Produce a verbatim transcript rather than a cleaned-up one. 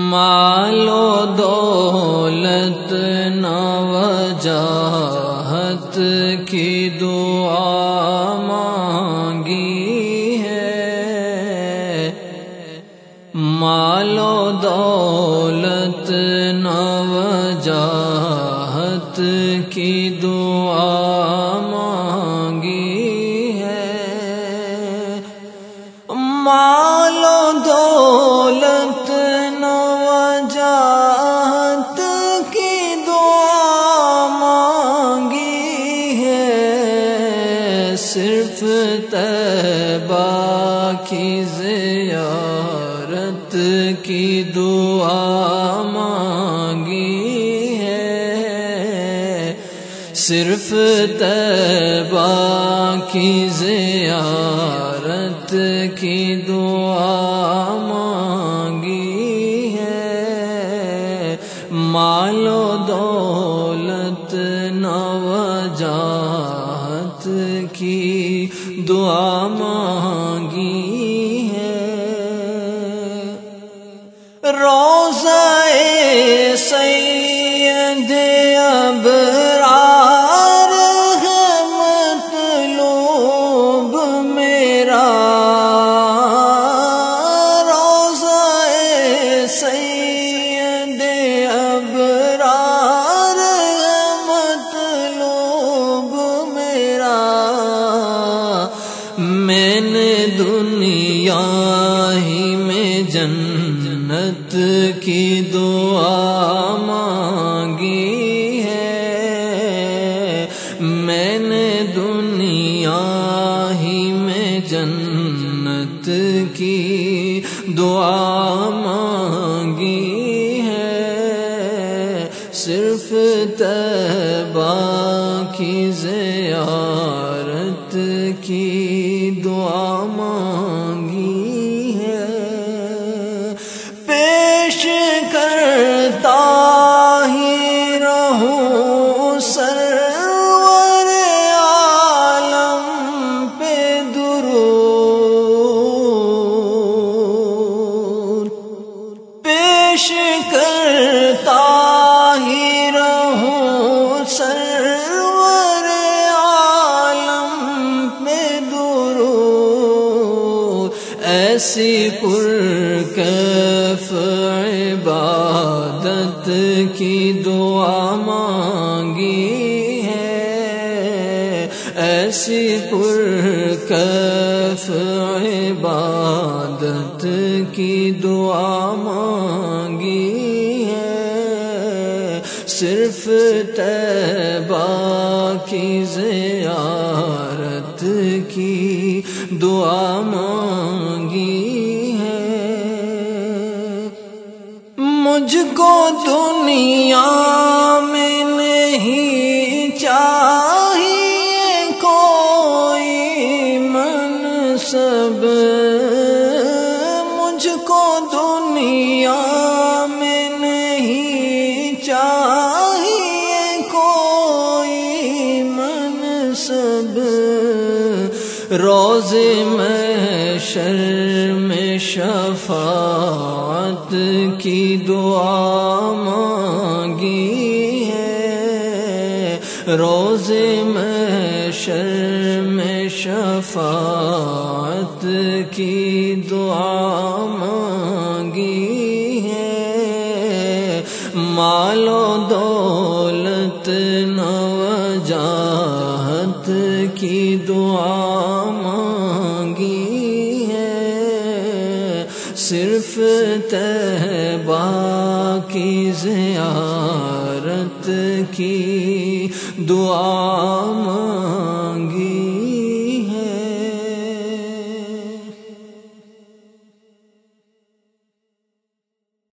مال و دولت نہ وجاہت کی دعا مانگی ہے، مال و دولت نہ وجاہت کی دعا مانگی ہے، مال و دولت نہ وجاہت کی دعا مانگی ہے، صرف طیبہ کی زیارت کی دعا مانگی ہے، صرف طیبہ کی زیارت کی دعا مانگی ہے، مال و دولت نہ وجاہت کی دعا مانگی ہے، روضہ سید ابرار ہے مطلوب میرا، روضہ سید ابرار ہے مطلوب میرا، میں نے دنیا ہی میں جنت کی دعا مانگی ہے، میں نے دنیا ہی میں جنت کی دعا مانگی ہے، صرف طیبہ کی زیارت کی دعا مانگی ہے، پیش کرتا ہی رہوں سرور عالم پہ درود، پیش کرتا ہی رہوں سرور عالم پہ درود، ایسی پرکیف عبادت کی دعا مانگی ہے، ایسی پرکیف عبادت کی دعا مانگی ہے، صرف طیبہ کی زیارت کی دعا مانگی ہے، مجھ کو دنیا میں نہیں چاہیے کوئی منصب، مجھ کو دنیا میں نہیں چاہیے کوئی منصب، روضے محشر میں شفاعت کی دعا مانگی ہے، روضے محشر میں شفاعت کی دعا مانگی ہے، مال و دولت نہ وجاہت کی دعا مانگی ہے، صرف طیبہ کی زیارت کی دعا مانگی